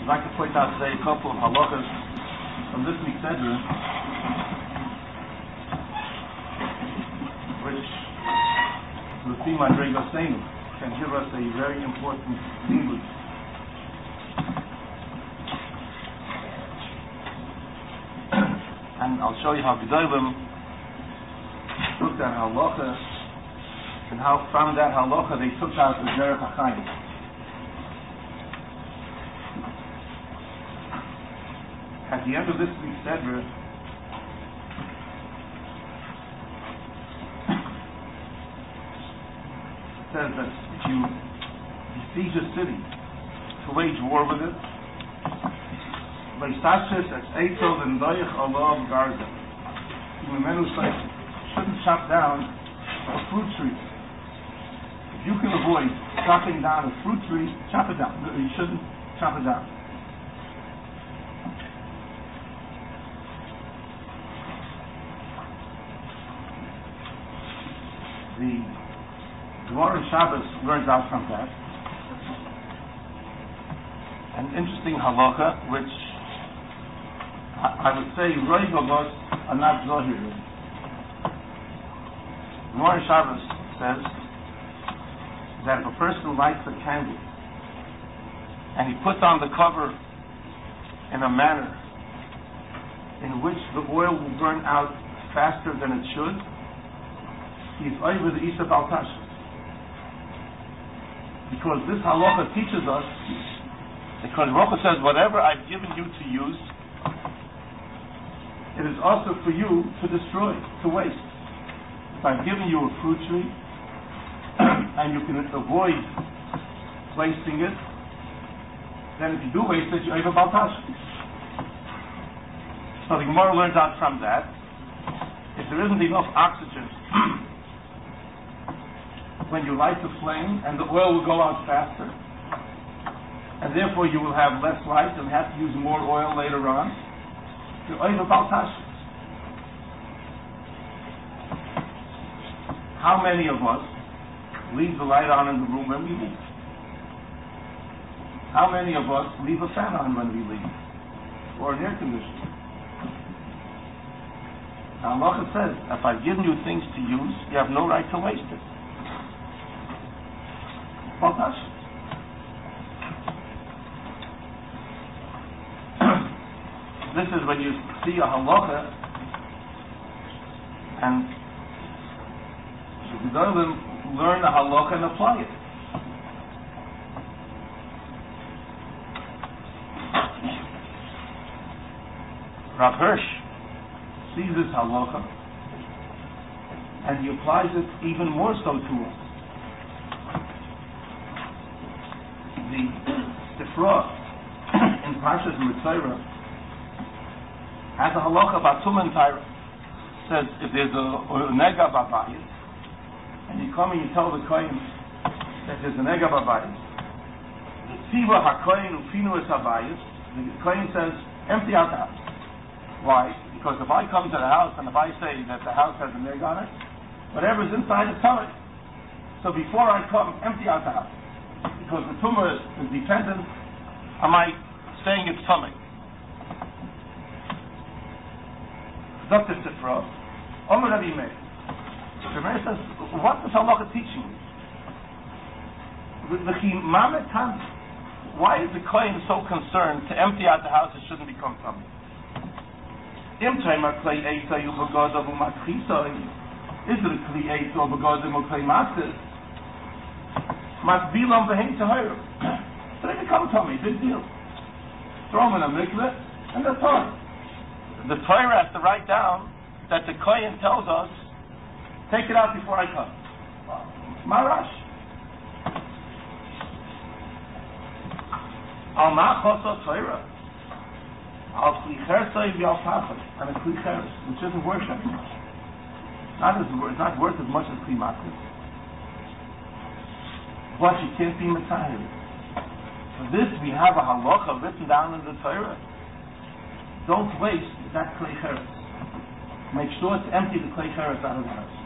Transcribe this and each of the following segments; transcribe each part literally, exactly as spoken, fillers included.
I'd like to point out today a couple of halachas from this week's Seder, which, the theme I bring us saying, can give us a very important input. And I'll show you how Gedolim took that halacha, and how from that halacha they took out the Derech HaChaim. At the end of this week's Seder, it says that if you besiege a city to wage war with it, shouldn't chop down a fruit tree. If you can avoid chopping down a fruit tree, chop it down. You shouldn't chop it down. The Gemara in Shabbos learns out from that an interesting halacha, which I, I would say Roy Gogos are not Zohir. Gemara in Shabbos says that if a person lights a candle and he puts on the cover in a manner in which the oil will burn out faster than it should, he's over the Isa Baltash. Because this halacha teaches us, because Rocha says, whatever I've given you to use, it is also for you to destroy, to waste. If I've given you a fruit tree, and you can avoid wasting it, then if you do waste it, you're over Baltash. So the Gemara learns out from that, if there isn't enough oxygen when you light the flame, and the oil will go out faster, and therefore you will have less light and have to use more oil later on, you're over Baltash. How many of us leave the light on in the room when we leave? How many of us leave a fan on when we leave? Or an air conditioner? Now Allah says, if I've given you things to use, you have no right to waste it. Baltash. This is when you see a halacha and the Gedolim learn a halacha and apply it. Rav Hirsch sees this halacha and he applies it even more so to us. The Sifra in Parshas Mitzayra has a halacha about Tumah and Tyra. Says if there's a, a nega babayis, and you come and you tell the kohen that there's a nega babayis, the tziva hakohen ufinu es habayis, the kohen says empty out the house. Why? Because if I come to the house and if I say that the house has a nega on it, whatever's inside is tumah. So before I come, empty out the house. Because the tumah is dependent on my saying it's tumah. Doctor Sifra, Omer Rabbi Meir. The Meir says, what is halacha teaching me? Why is the kohen so concerned to empty out the house? It shouldn't become tumah. Is it a kli eisa or begodim or kli matzis? Matbilam v'heim tahira. So they become tummy, big deal. Throw them in a mikveh, and they're tummy. The Torah has to write down that the kohen tells us, take it out before I come. Marash. Al ma'chosa Torah. Al klichersay v'al pachas. And a klicheres, which isn't worth that much. Not as, it's not worth as much as klimatis. But you can't be Messiah. For this, we have a halacha written down in the Torah. Don't waste that clay cheres. Make sure to empty the clay cheres out of the house.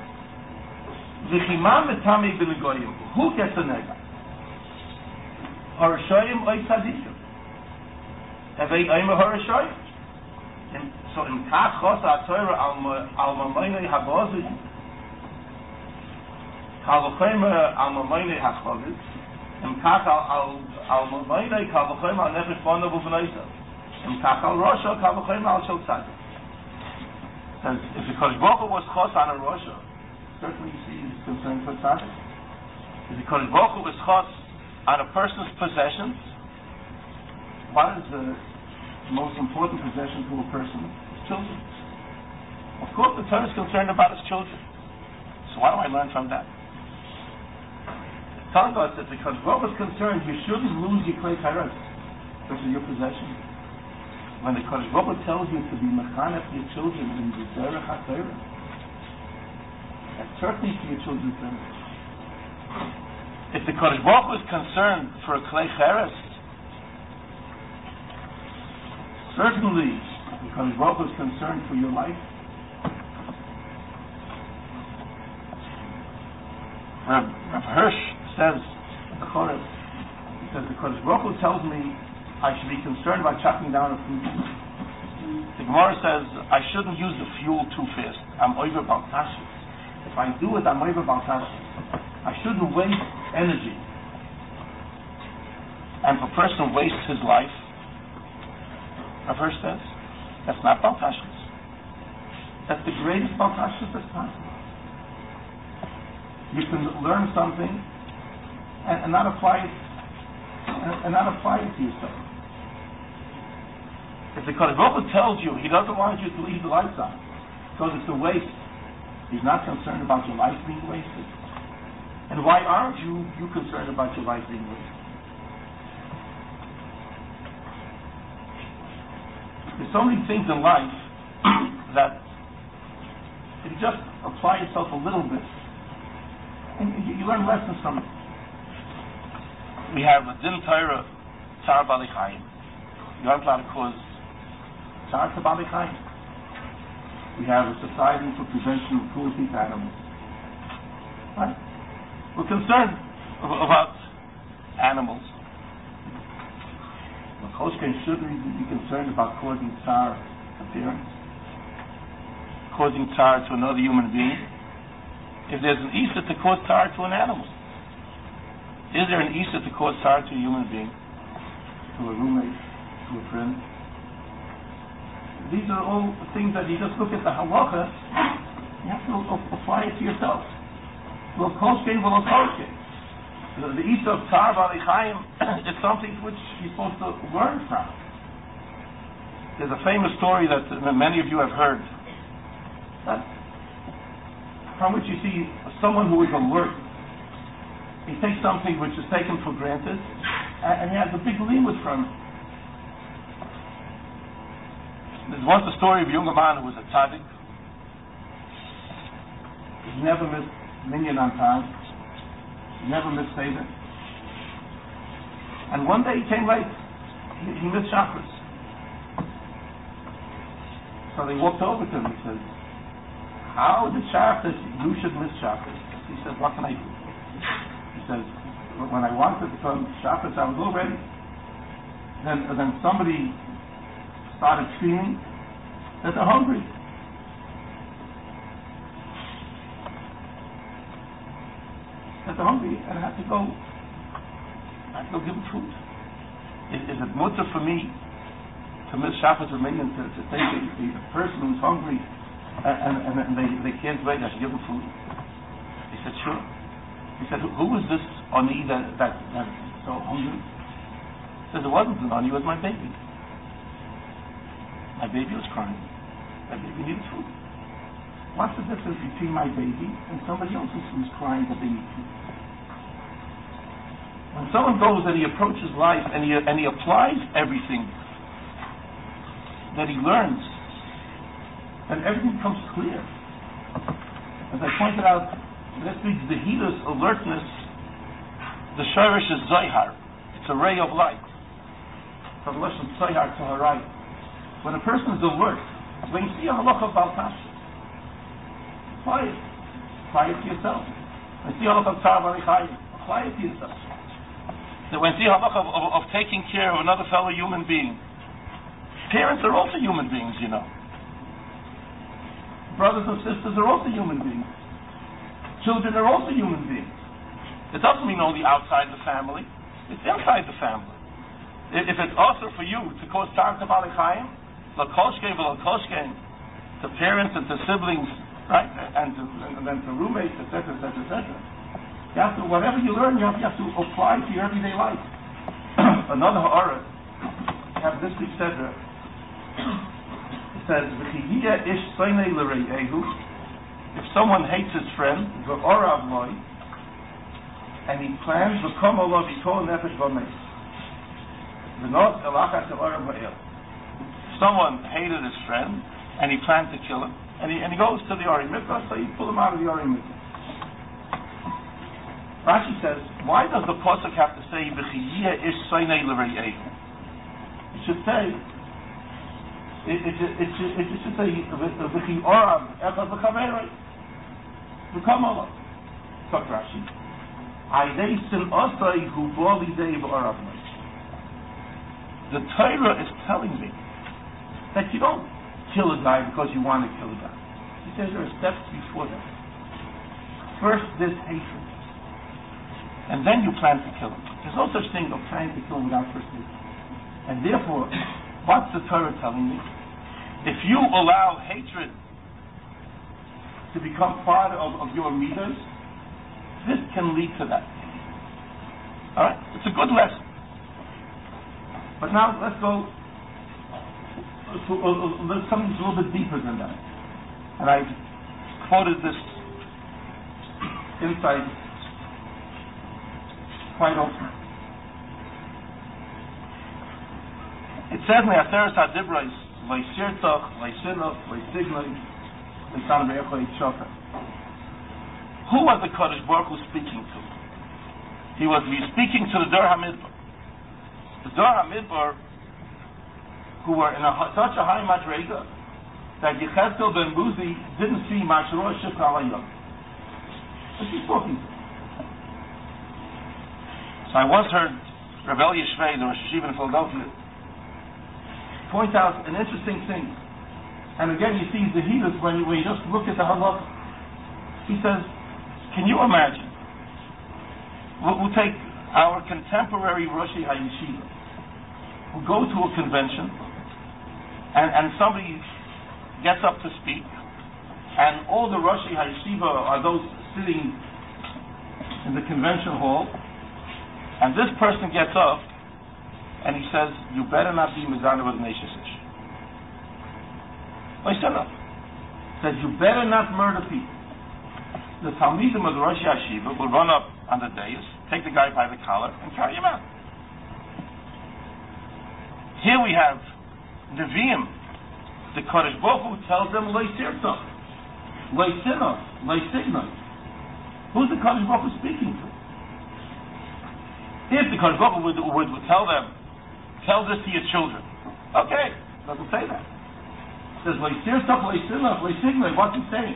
Who gets a nega? Harashoyim oy tzadikim. Evei oime harashoyim. So in Kach Chos HaTorah al Mamoinei Habozi, Kal V'chomer al Mamoinei HaChovid, in Kach al Mamoinei Kal V'chomer al Nefesh Bono V'V'noisa, in Kach al Rosha Kal V'chomer al Shel Tzadik. Says if the Kodesh Baruch Hu was Chos on a Rosha, certainly you see he's concerned for Tzadik. If the Kodesh Baruch Hu was Chos on a person's possessions, what is the most important possession to a person? His children. Of course, the Torah is concerned about his children. So what do I learn from that? It's telling us that because God was concerned, you shouldn't lose your klei chayrus, which is your possession. When the Kodesh Baruch Hu tells you to be mechanech your children in the derech haTorah, that's certainly for your children's benefit. If the Kodesh Baruch Hu is concerned for a klei chayrus, certainly, because Baruch Hu is concerned for your life. Rav, Rav Hirsch says, the Chorez, he says, because Baruch Hu tells me I should be concerned about chopping down a fruit tree. The Gemara says, I shouldn't use the fuel too fast. I'm over baltashis. If I do it, I'm over baltashis. I shouldn't waste energy. And if a person wastes his life, Rav Hirsch says, that's not baltashis. That's the greatest baltashis that's possible. You can learn something and, and not apply it and, and not apply it to yourself. If the Kodesh Baruch Hu tells you he doesn't want you to leave the lights on because it's a waste, he's not concerned about your life being wasted. And why aren't you you concerned about your life being wasted? There's so many things in life that if you just apply yourself a little bit, and you, you learn lessons from it. We have a din Torah, Tzar Bali Chayim. You aren't allowed to cause Tzar to Bali Chayim. We have a society for prevention of cruelty to animals. Right? We're concerned about animals. Choshken shouldn't be concerned about causing tzar appearance, causing tzar to another human being. If there's an Issa to cause tzar to an animal, is there an Issa to cause tzar to a human being, to a roommate, to a friend? These are all things that you just look at the halacha, you have to apply it to yourself. Well, Choshken, well, Choshken. The, the Issa of Tzar Bali Chayim is something which you're supposed to learn from. There's a famous story that many of you have heard, that from which you see someone who is alert. He takes something which is taken for granted, and, and he has a big limud from it. There's once a story of a young man who was a tzaddik. He never missed minyan on time. He never missed Seder. And one day he came late. He, he missed Shacharis. So they walked over to him. He said, how did Shacharis, you should miss Shacharis? He said, what can I do? He says, when I wanted to come Shacharis, I was all ready. Then, then somebody started screaming that they're hungry. That they're hungry, and I have to go. I have to go give them food. Is, is it mutter for me to miss Shabbos with me and to, to take a, a person who's hungry and, and, and they, they can't wait? I should give them food. He said, sure. He said, who is this oni that that that is so hungry? He said, it wasn't an oni, it was my baby. My baby was crying. My baby needed food. What's the difference between my baby and somebody else who's crying that they need food? When someone goes and he approaches life and he and he applies everything that he learns, then everything becomes clear. As I pointed out, this means the healer's alertness, the shirish is zohar. It's a ray of light. From lashon zohar to haray. When a person is alert, when you see a halacha baltash, apply it. Apply it to yourself. When you see a halacha tzar bari chayim, apply it to yourself. That when the halacha of, of, of taking care of another fellow human being, parents are also human beings, you know. Brothers and sisters are also human beings. Children are also human beings. It doesn't mean only outside the family. It's inside the family. If it's also for you to cause tzar to Baalei Chayim, l'kolshkein v'l'kolshkein, to parents and to siblings, right, and, to, and then to roommates, et cetera, et cetera, et cetera. You have to, whatever you learn, you have, you have to apply to your everyday life. Another ha'ara, you have this week's Seder. It says, "V'chiyeh ish soinei l'rei'ehu." If someone hates his friend, v'orav loy, and he plans to come olav yitol nefesh v'meis, v'nos elachat orav ha'el. Someone hated his friend, and he planned to kill him, and he and he goes to the Ori Mikvah, so you pull him out of the Ori Mikvah. Rashi says, why does the pasuk have to say v'chiyeh ish soinei l'rei'ehu? It should say, it, it, it, it, should, it should say v'chi orav echad l'chaverei v'kom olav. Talk Rashi. Aidei sin osai hu bo lidei v'orav loy. The Torah is telling me that you don't kill a guy because you want to kill a guy. He says there are steps before that. First, there's hatred. And then you plan to kill him. There's no such thing of trying to kill him without first hatred. And therefore, what's the Torah telling me? If you allow hatred to become part of, of your midas, this can lead to that. Alright? It's a good lesson. But now let's go to uh, uh, something a little bit deeper than that. And I quoted this insight quite often. It says in the Aseres HaDibros, "Leisirtoch, leisinoch, leisignoi, leisan ve'echo yitzhofer." Who was the Kodesh Baruch Hu speaking to? He was speaking to the Dor HaMidbar. The Dor HaMidbar, who were in a, such a high madrega that Yechezkel ben Buzi didn't see Mashroah Shifra Alayom. What's he talking to? So I once heard Rav Elie Shvei, the Rosh Yeshiva in Philadelphia, point out an interesting thing. And again, you see the Zehidus when you, when you just look at the halakha. He says, can you imagine? We'll, we'll take our contemporary Roshi HaYeshiva, who go to a convention, and, and somebody gets up to speak, and all the Roshi HaYeshiva are those sitting in the convention hall, and this person gets up, and he says, you better not be Mizana with Neshesish. Well, he said that. He says, you better not murder people. The Talmidim of the Rosh Yeshiva will run up on the dais, take the guy by the collar, and carry him out. Here we have Nevi'im. The Kodesh Baruch Hu tells them, Leisirtoch, Leisinoch, Leisignoi. Who's the Kodesh Baruch Hu speaking to? If the Kodesh Baruch Hu would, would, would tell them, tell this to your children. Okay, doesn't say that. It says, Leisirtoch, Leisinoch, Leisignoi. What's he saying?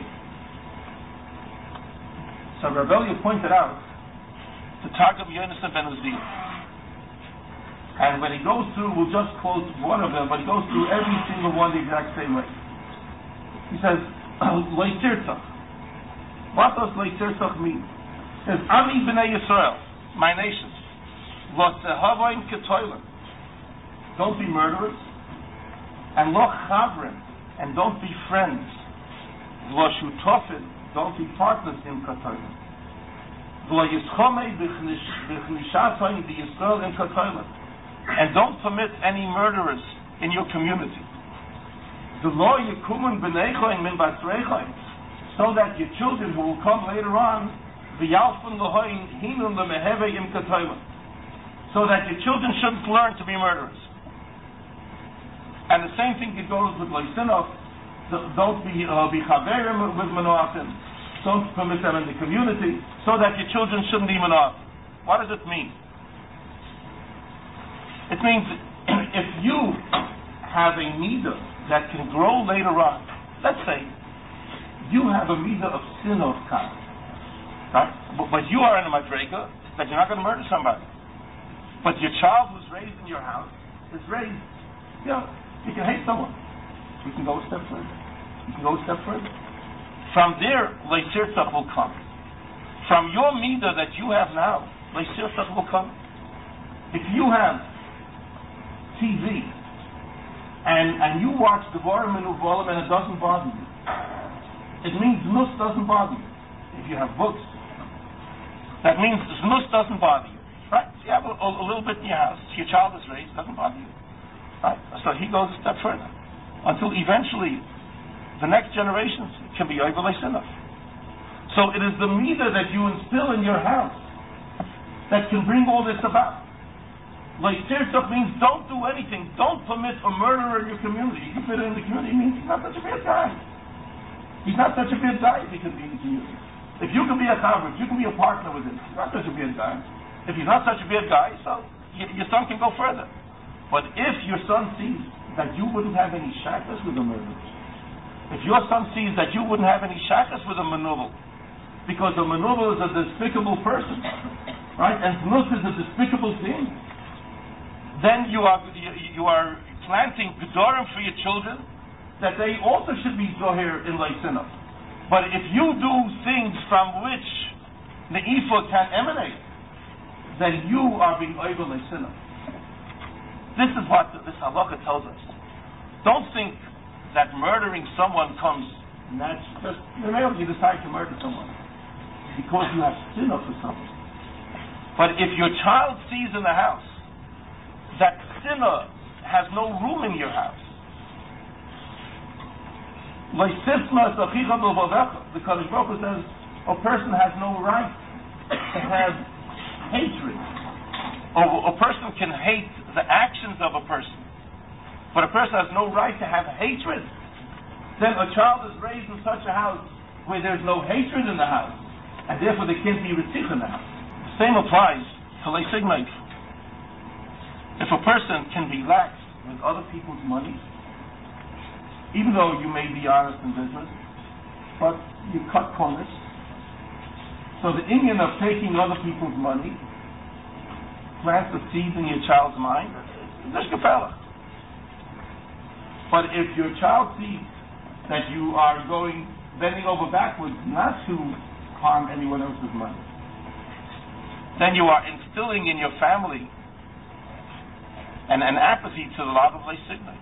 So Rav Elie pointed out to Targum Yonasan ben Uziel. And when he goes through, we'll just quote one of them, but he goes through every single one the exact same way. He says, Leisirtoch. What does Leisirtoch mean? He says, Ami b'nei Yisrael, my nations, lo tehavoim ketoilim, don't be murderers, and lo chavrim, and don't be friends, lo shutofim, don't be partners in ketoilim, lo yischomei b'chnishasoim the Yisrael in ketoilim, and don't permit any murderers in your community. The law yikumun b'neichoim min basreichoim, so that your children who will come later on, v'yalfun l'hoin hinun l'meheve im ketoilim, so that your children shouldn't learn to be murderers. And the same thing it goes with Leisinov. Don't be uh, be chaverim with manoachim. Don't permit them in the community, so that your children shouldn't be manoachim. What does it mean? It means if you have a midah that can grow later on, let's say you have a midah of sin of kaf, right? But, but you are in a madrega that you're not going to murder somebody. But your child who's raised in your house is raised, you know, you can hate someone. You can go a step further. You can go a step further. From there, Leisirtzach will come. From your midah that you have now, Leisirtzach will come. If you have T V and, and you watch the Devarim and Uvalim and it doesn't bother you, it means Znus doesn't bother you. If you have books, that means Znus doesn't bother you. Right? So you have a, a little bit in your house, your child is raised, doesn't bother you. Right? So he goes a step further. Until eventually the next generations can be over Leisinav. So it is the midah that you instill in your house that can bring all this about. Leisirtzach means don't do anything. Don't permit a murderer in your community. You can fit it in the community, it means he's not such a bad guy. He's not such a bad guy if he can be in the community. If you can be a chaver, if you can be a partner with him, he's not such a bad guy. If he's not such a bad guy, so your son can go further. But if your son sees that you wouldn't have any shakas with a murderer, if your son sees that you wouldn't have any shakas with a manubal, because a manubal is a despicable person, right? And znus is a despicable thing, then you are you, you are planting gedorim for your children that they also should be zohir in Leisinav. But if you do things from which the Ne'ifa can emanate, then you are being over Leisinav. This is what this halakha tells us. Don't think that murdering someone comes naturally. Just you decide to murder someone because you have sinah for someone. But if your child sees in the house that sinah has no room in your house, the Kadosh Baruch Hu says a person has no right to have hatred. Or a person can hate the actions of a person, but a person has no right to have hatred. Then a child is raised in such a house where there's no hatred in the house, and therefore there can't be ritzich in the house. The same applies to Leisignai. If a person can be lax with other people's money, even though you may be honest in business, but you cut corners. So the inyan of taking other people's money plants the seed in your child's mind, there's gefella. But if your child sees that you are going, bending over backwards not to harm anyone else's money, then you are instilling in your family an, an apathy to the love of Leisignai.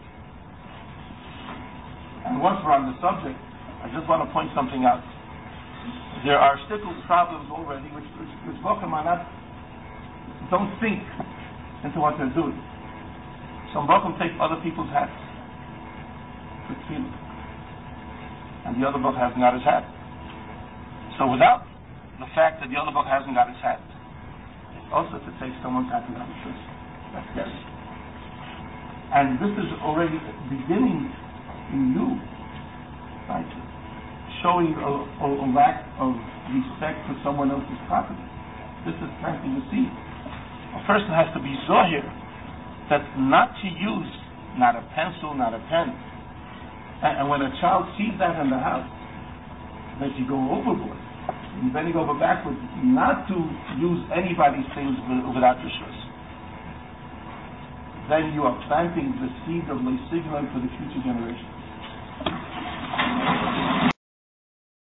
And once we're on the subject, I just want to point something out. There are still problems already which which, which welcome are not don't think into what they're doing. Some Baruch take other people's hats for tefillah, and the other Baruch hasn't got his hat. So without the fact that the other Baruch hasn't got his hat, also to take someone's hat without a shoes, that's scary. And this is already beginning in you, right? Showing a, a, a lack of respect for someone else's property. This is planting the seed. A person has to be zohir that not to use not a pencil, not a pen. And, and when a child sees that in the house, that you go overboard, you're bending over backwards, not to use anybody's things without rishus, then you are planting the seed of Leisignai for the future generation.